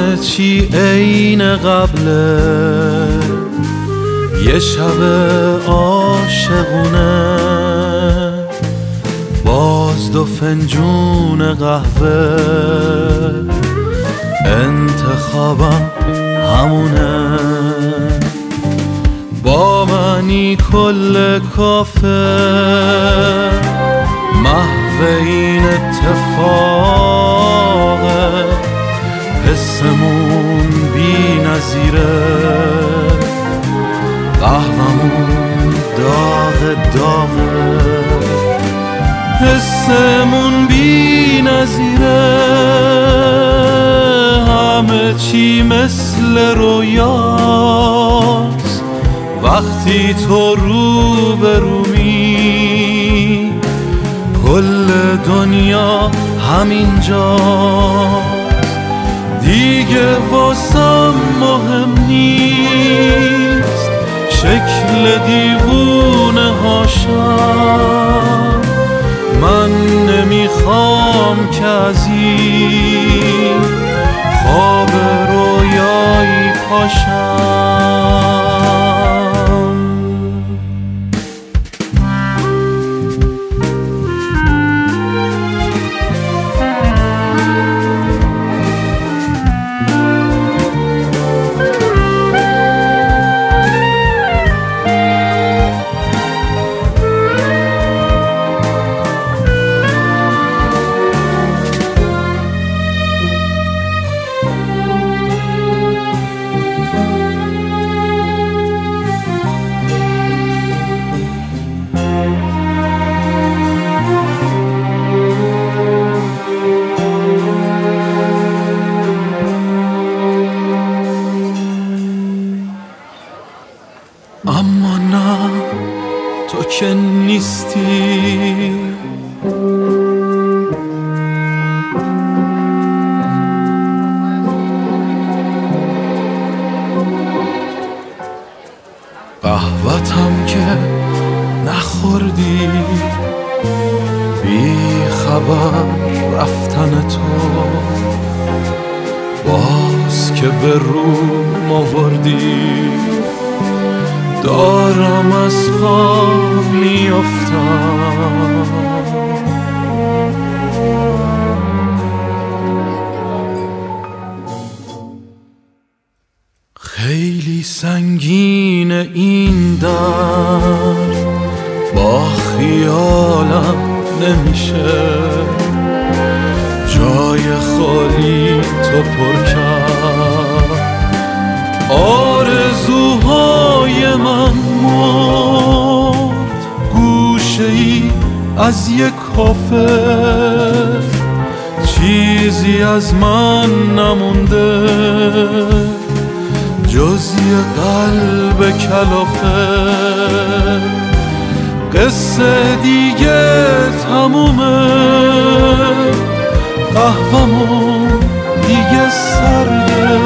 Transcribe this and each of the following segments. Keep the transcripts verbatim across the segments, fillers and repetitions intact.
همه چی عین قبله، یه شب عاشقونه، باز دو فنجون قهوه، انتخابم همونه، با منی کل کافه، محو این اتفاقه، حسمون بی نظیره، قهومون داغ داغه، حسمون بی نظیره، همه چی مثل رویاست وقتی تو رو به رومی، کل دنیا همینجاست دیگه واسم مهم نیست، شکل دیوونه هاشم، من نمیخوام که از این خواب رویایی پاشم. اما نه تو که نیستی، قهوتم که نخوردی، بی خبر رفتن تو، باز که به روم آوردی، دارم از پا میافتم، خیلی سنگین این در، با خیالم نمیشه، جای خالی تو پر کرد، آرزوهای من مرد، گوشه ای از یک کافه، چیزی از من نمونده جز یه قلب کلافه، قصه دیگه تمومه، قهوه‌مون دیگه سرده،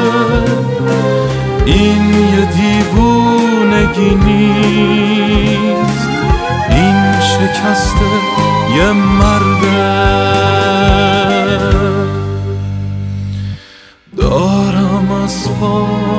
این یه دیوونگی نیست، این شکسته یه مرده، دارم از پا